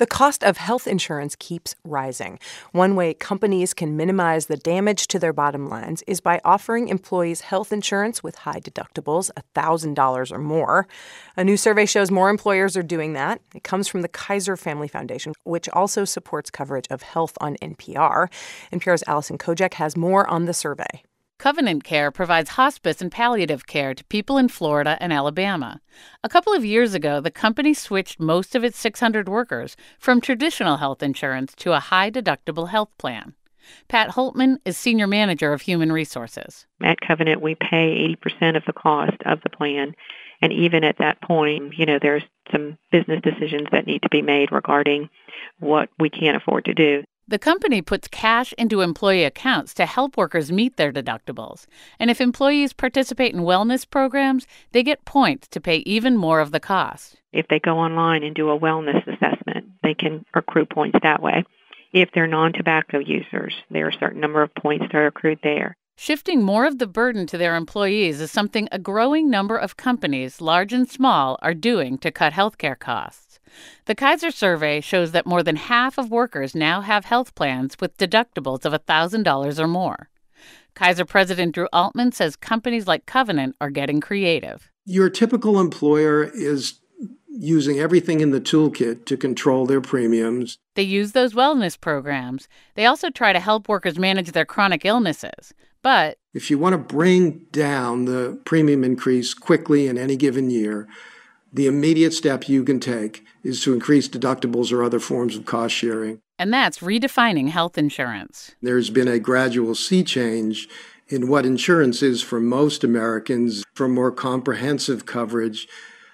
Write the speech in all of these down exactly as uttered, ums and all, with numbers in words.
The cost of health insurance keeps rising. One way companies can minimize the damage to their bottom lines is by offering employees health insurance with high deductibles, one thousand dollars or more. A new survey shows more employers are doing that. It comes from the Kaiser Family Foundation, which also supports coverage of health on N P R. N P R's Allison Kojak has more on the survey. Covenant Care provides hospice and palliative care to people in Florida and Alabama. A couple of years ago, the company switched most of its six hundred workers from traditional health insurance to a high-deductible health plan. Pat Holtman is Senior Manager of Human Resources. At Covenant, we pay eighty percent of the cost of the plan. And even at that point, you know, there's some business decisions that need to be made regarding what we can't afford to do. The company puts cash into employee accounts to help workers meet their deductibles. And if employees participate in wellness programs, they get points to pay even more of the cost. If they go online and do a wellness assessment, they can accrue points that way. If they're non-tobacco users, there are a certain number of points that are accrued there. Shifting more of the burden to their employees is something a growing number of companies, large and small, are doing to cut healthcare costs. The Kaiser survey shows that more than half of workers now have health plans with deductibles of one thousand dollars or more. Kaiser President Drew Altman says companies like Covenant are getting creative. Your typical employer is using everything in the toolkit to control their premiums. They use those wellness programs. They also try to help workers manage their chronic illnesses. But if you want to bring down the premium increase quickly in any given year, the immediate step you can take is to increase deductibles or other forms of cost sharing. And that's redefining health insurance. There's been a gradual sea change in what insurance is for most Americans, from more comprehensive coverage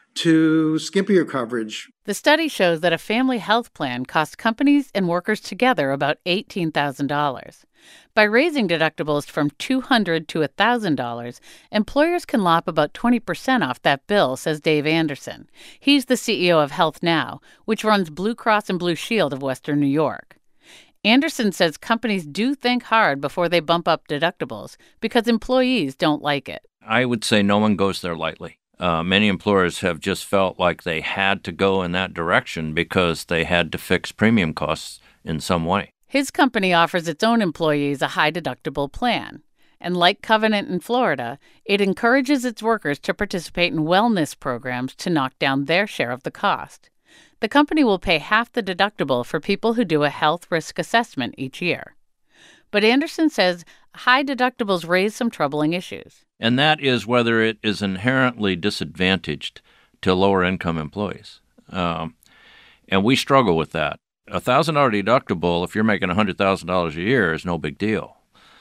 to skimpier coverage. The study shows that a family health plan costs companies and workers together about eighteen thousand dollars. By raising deductibles from two hundred dollars to one thousand dollars, employers can lop about twenty percent off that bill, says Dave Anderson. He's the C E O of Health Now, which runs Blue Cross and Blue Shield of Western New York. Anderson says companies do think hard before they bump up deductibles because employees don't like it. I would say no one goes there lightly. Uh, many employers have just felt like they had to go in that direction because they had to fix premium costs in some way. His company offers its own employees a high-deductible plan. And like Covenant in Florida, it encourages its workers to participate in wellness programs to knock down their share of the cost. The company will pay half the deductible for people who do a health risk assessment each year. But Anderson says high deductibles raise some troubling issues. And that is whether it is inherently disadvantaged to lower-income employees. Um, and we struggle with that. A one thousand dollars deductible, if you're making one hundred thousand dollars a year, is no big deal.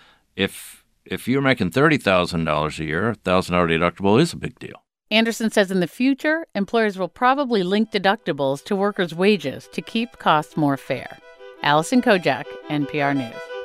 If if you're making thirty thousand dollars a year, a one thousand dollars deductible is a big deal. Anderson says in the future, employers will probably link deductibles to workers' wages to keep costs more fair. Allison Kojak, N P R News.